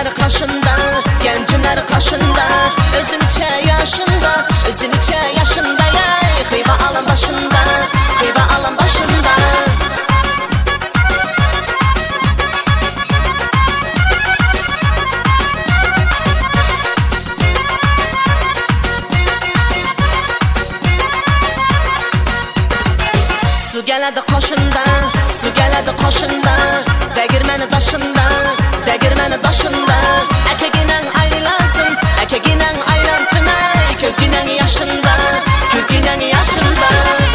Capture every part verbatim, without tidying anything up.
Gencimler kaşında, gencimler kaşında, özünüçe yaşında, özünüçe yaşında ya. Kıyva alın başında, kıyva alın başında. Su geledi koşunda, su geledi koşunda, degirmeni daşında, degirmeni daşında. Erkeginen aylansın, erkeginen aylansın ay. Közginen yaşında, közginen yaşında.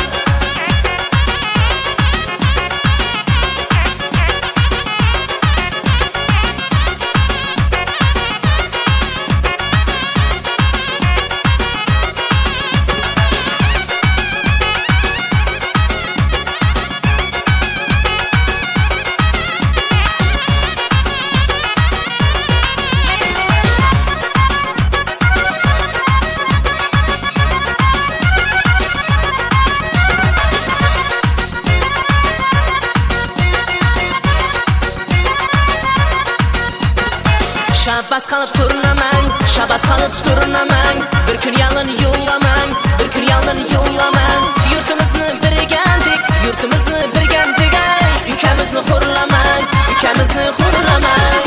Şabas kalıp turnaman, şabas kalıp turnaman. Bir gün yalın yollaman, bir gün yalın yollaman. Yurtumuzni birgendik, yurtumuzni birgendik ay. Ülkemizni hurlaman, ülkemizni hurlaman.